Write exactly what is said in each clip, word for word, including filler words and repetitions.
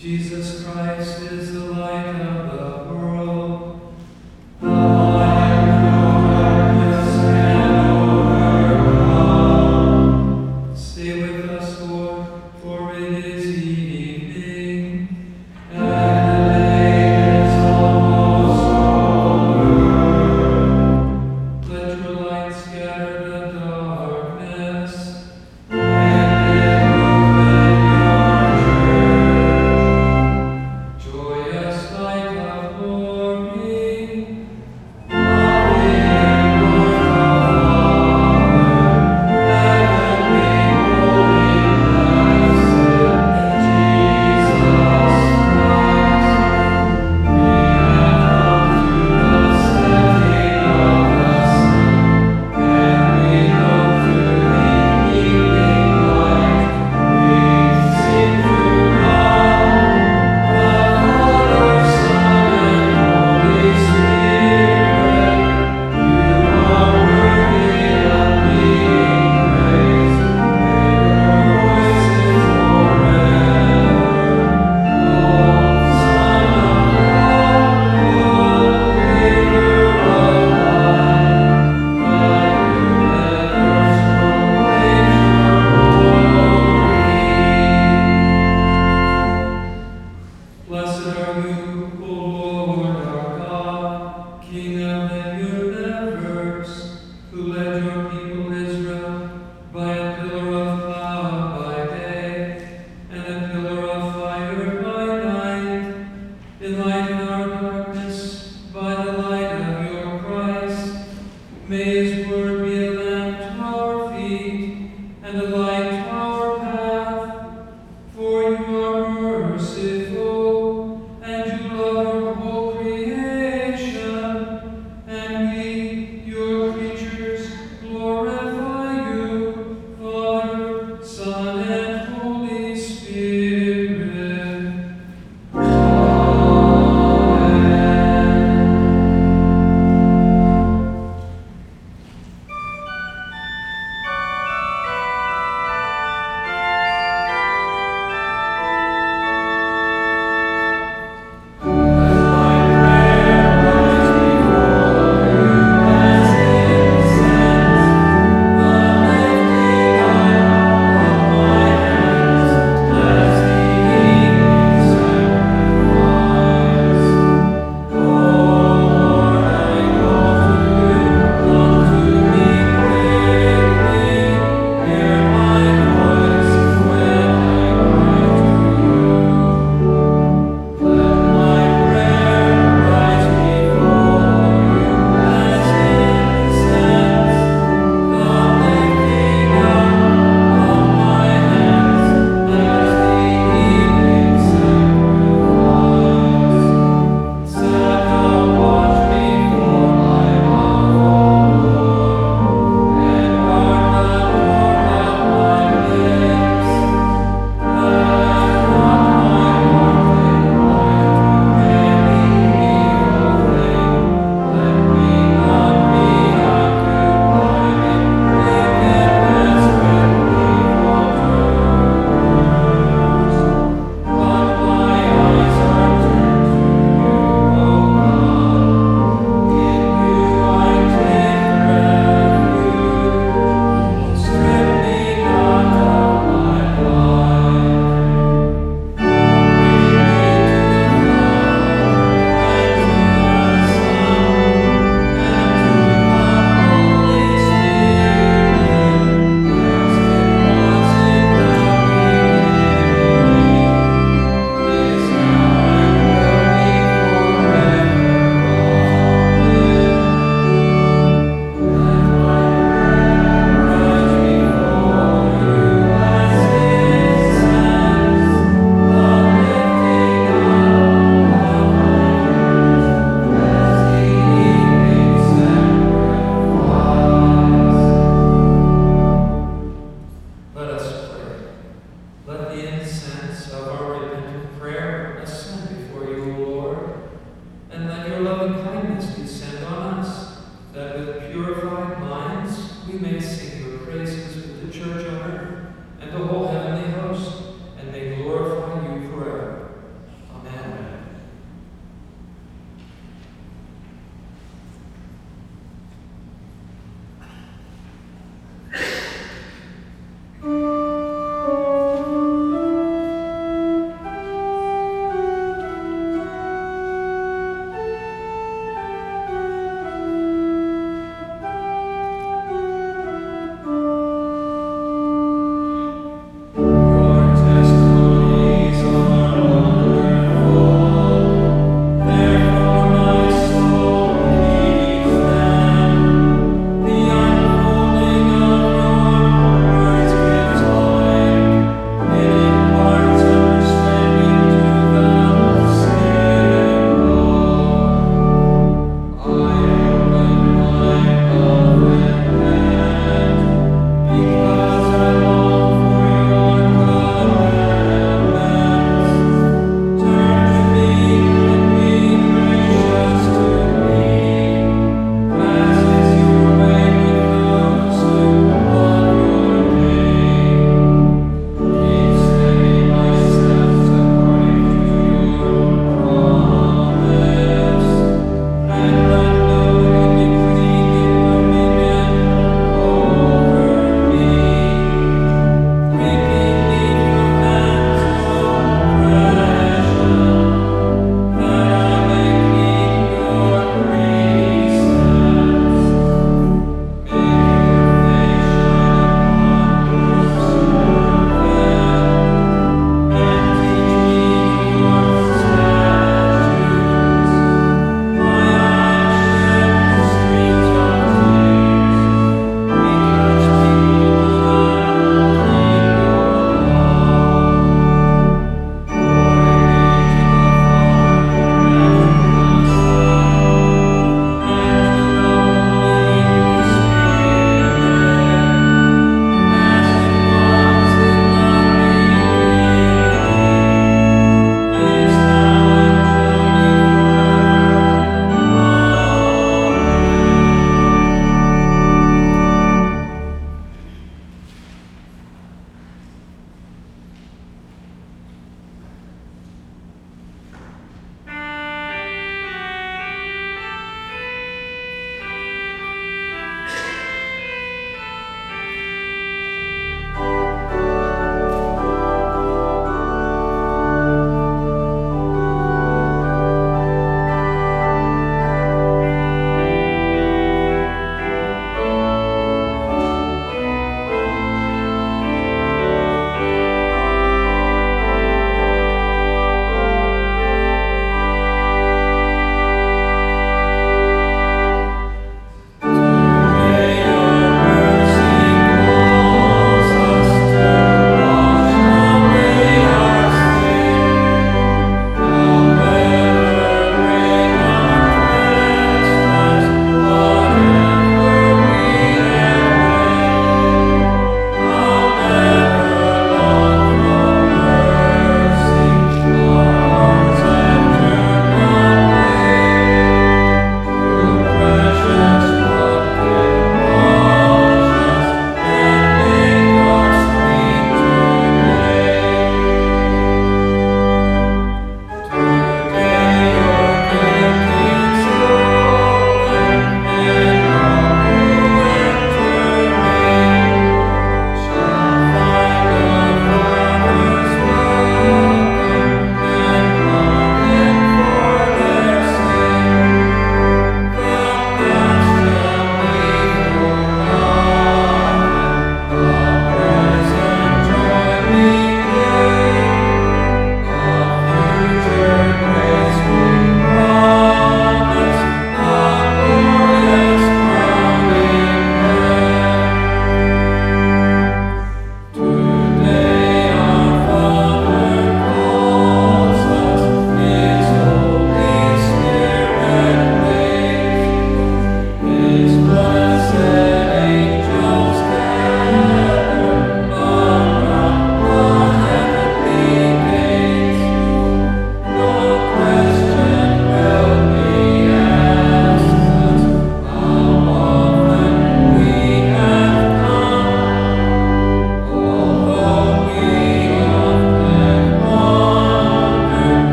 Jesus Christ is the light of the world. The light of darkness can overcome. Stay with us, Lord, for it is evening, and the day is almost over. Let your light scatter the darkness, and illumine your church. Joyous light of glory, loving Lord the Father, heavenly, holy, blessed Jesus Christ. We have come to the setting of the sun, and we look to the evening light. We sing to God, the Father, Son, and Holy Spirit. You are worthy of being praised. May your voices forever. O Son of God, O Giver of life, thy universe proclaims your glory. Blessed are you, O Lord our God, King of the universe, who led your people Israel by a pillar of cloud by day and a pillar of fire by night. Enlighten our darkness by the light of your Christ. May his word be a lamp to our feet and a light to our path. For you are merciful, and you love your whole creation, and we, your creatures, glorify you, Father, Son, and Holy Spirit. Amen.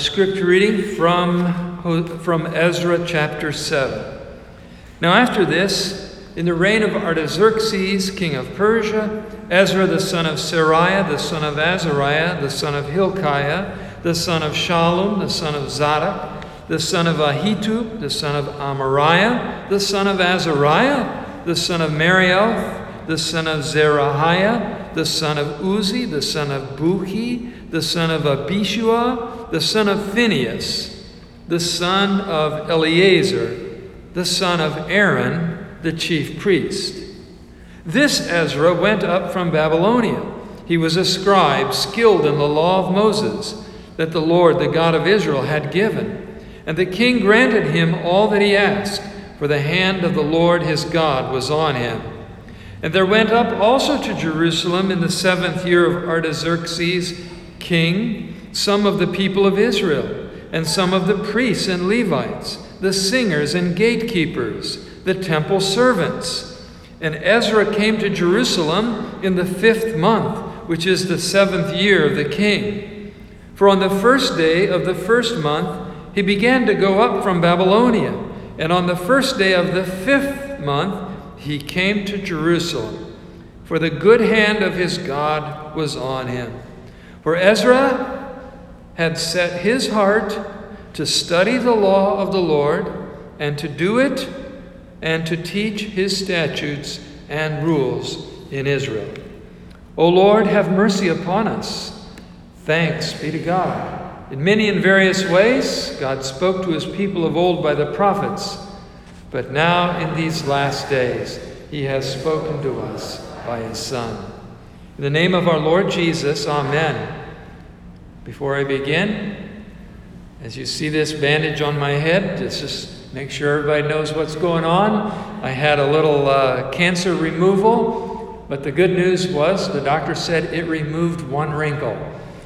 scripture reading from, from Ezra chapter seven. Now after this, in the reign of Artaxerxes, king of Persia, Ezra the son of Seraiah, the son of Azariah, the son of Hilkiah, the son of Shallum, the son of Zadok, the son of Ahitub, the son of Amariah, the son of Azariah, the son of Merioth, the son of Zerahiah, the son of Uzi, the son of Buki, the son of Abishua, the son of Phinehas, the son of Eleazar, the son of Aaron, the chief priest. This Ezra went up from Babylonia. He was a scribe skilled in the law of Moses, that the Lord, the God of Israel, had given. And the king granted him all that he asked, for the hand of the Lord his God was on him. And there went up also to Jerusalem in the seventh year of Artaxerxes, king, some of the people of Israel, and some of the priests and Levites, the singers and gatekeepers, the temple servants. And Ezra came to Jerusalem in the fifth month, which is the seventh year of the king. For on the first day of the first month he began to go up from Babylonia, and on the first day of the fifth month he came to Jerusalem, for the good hand of his God was on him. For Ezra had set his heart to study the law of the Lord, and to do it, and to teach his statutes and rules in Israel. O Lord, have mercy upon us. Thanks be to God. In many and various ways, God spoke to his people of old by the prophets, but now in these last days, he has spoken to us by his Son. In the name of our Lord Jesus, amen. Before I begin, as you see this bandage on my head, just, just make sure everybody knows what's going on. I had a little uh, cancer removal, but the good news was the doctor said it removed one wrinkle.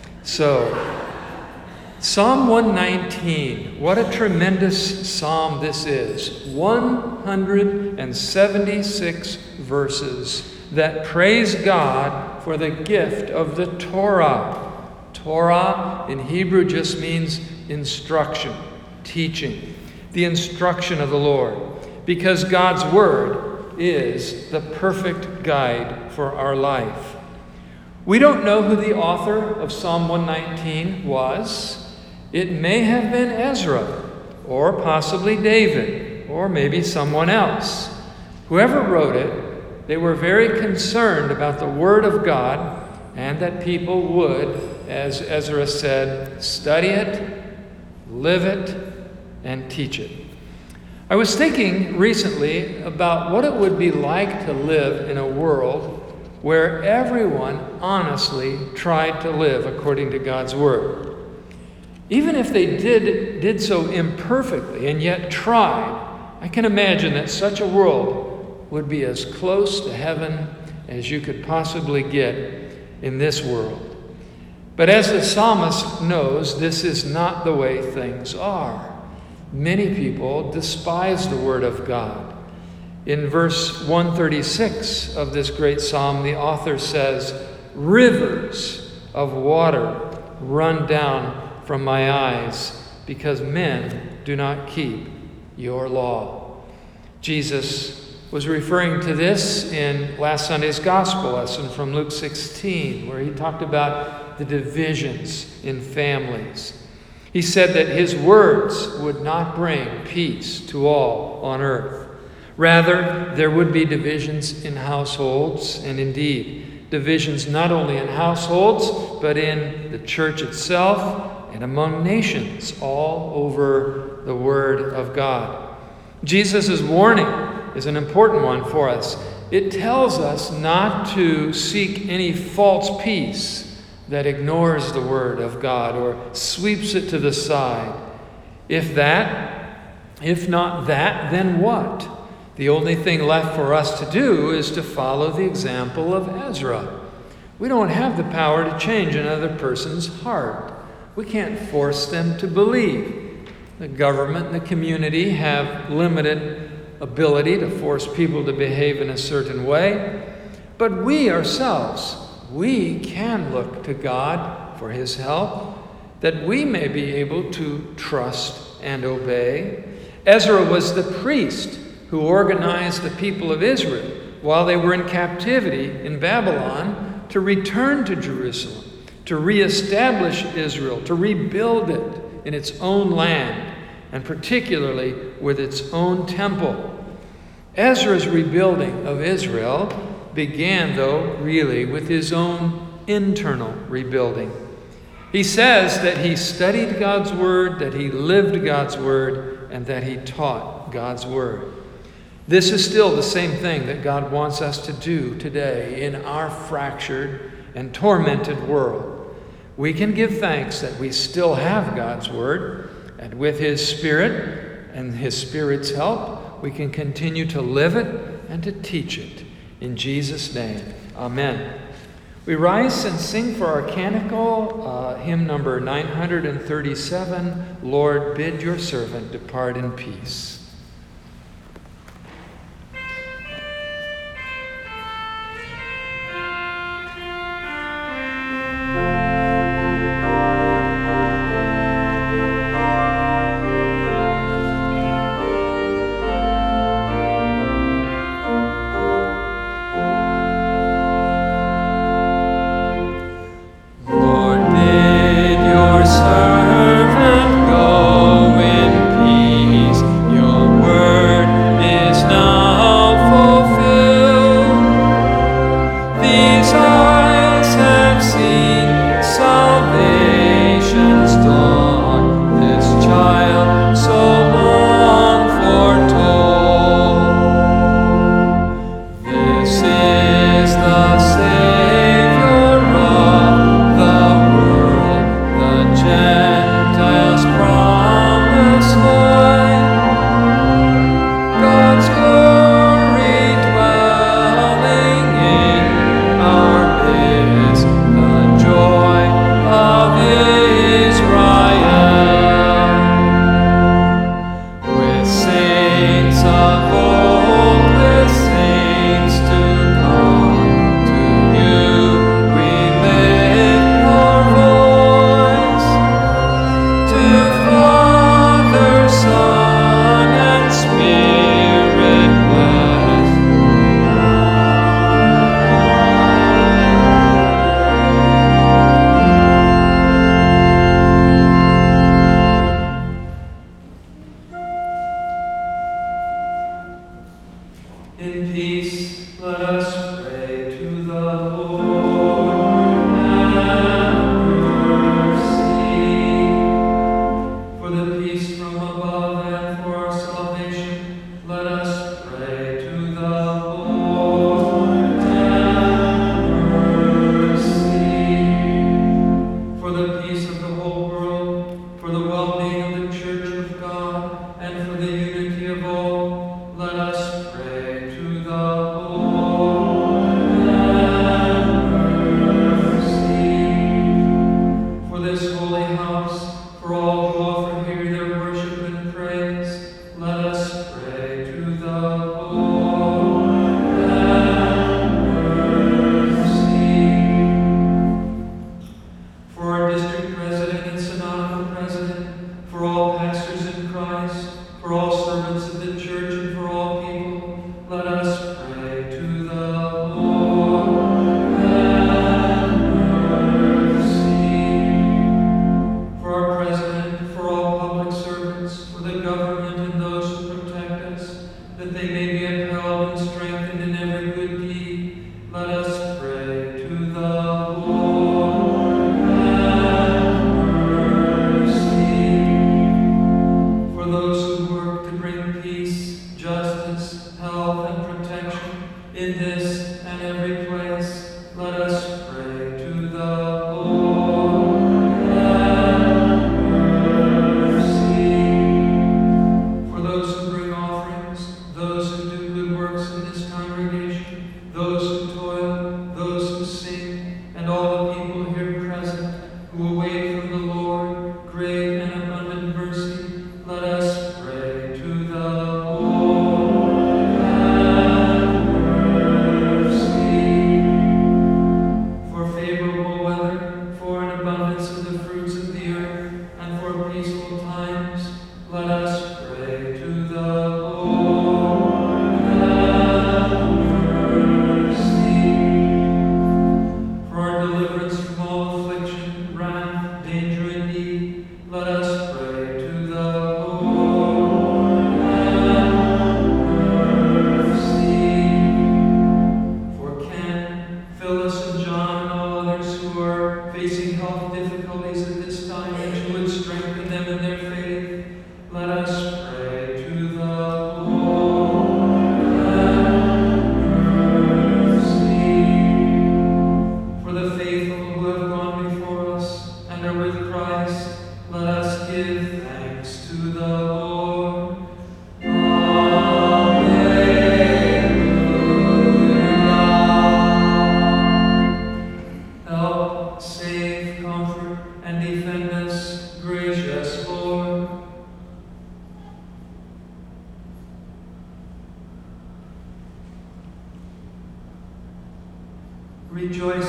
So, Psalm one nineteen, what a tremendous psalm this is. one hundred seventy-six verses that praise God for the gift of the Torah. Torah in Hebrew just means instruction, teaching, the instruction of the Lord, because God's word is the perfect guide for our life. We don't know who the author of Psalm one nineteen was. It may have been Ezra, or possibly David, or maybe someone else. Whoever wrote it, they were very concerned about the Word of God, and that people would, as Ezra said, study it, live it, and teach it. I was thinking recently about what it would be like to live in a world where everyone honestly tried to live according to God's Word. Even if they did, did so imperfectly and yet tried, I can imagine that such a world would be as close to heaven as you could possibly get in this world. But as the psalmist knows, this is not the way things are. Many people despise the Word of God. In verse one thirty-six of this great psalm, the author says, "Rivers of water run down from my eyes, because men do not keep your law." Jesus was referring to this in last Sunday's gospel lesson from Luke sixteen, where he talked about the divisions in families. He said that his words would not bring peace to all on earth. Rather, there would be divisions in households, and indeed, divisions not only in households, but in the church itself, and among nations all over the Word of God. Jesus' warning is an important one for us. It tells us not to seek any false peace that ignores the Word of God or sweeps it to the side. If that, if not that, then what? The only thing left for us to do is to follow the example of Ezra. We don't have the power to change another person's heart. We can't force them to believe. The government and the community have limited ability to force people to behave in a certain way. But we ourselves, we can look to God for his help. that we may be able to trust and obey. Ezra was the priest who organized the people of Israel while they were in captivity in Babylon to return to Jerusalem, to reestablish Israel, to rebuild it in its own land, and particularly with its own temple. Ezra's rebuilding of Israel began, though, really with his own internal rebuilding. He says that he studied God's word, that he lived God's word, and that he taught God's word. This is still the same thing that God wants us to do today in our fractured and tormented world. We can give thanks that we still have God's word, and with his Spirit and his Spirit's help, we can continue to live it and to teach it. In Jesus' name, amen. We rise and sing for our canticle, uh, hymn number nine hundred thirty-seven, Lord, bid your servant depart in peace. God's glory dwelling in our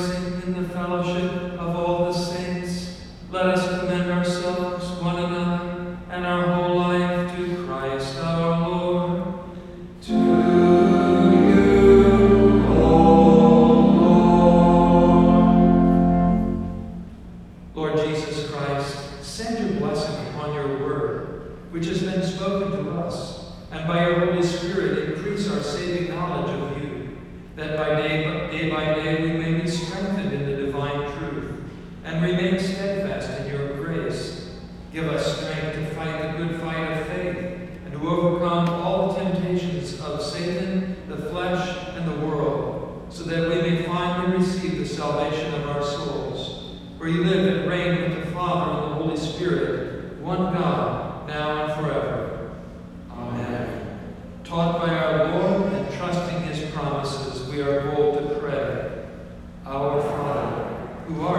rejoicing in the fellowship of all the saints, let us commend ourselves, one another, and our whole life to Christ our Lord. To you, O Lord. Lord Jesus Christ, send your blessing upon your word, which has been spoken to us, and by your Holy Spirit increase our saving knowledge of you, that by day, day by day we may be strengthened in the divine truth, and remain steadfast in your grace. Give us strength to fight the good fight of faith, and to overcome all the temptations of Satan, the flesh, and the world, so that we may finally receive the salvation of our souls. For you live and reign with the Father and the Holy Spirit, one God, now and forever. Amen. Taught by our Lord and trusting his promises, we are bold to pray. Our Father, who art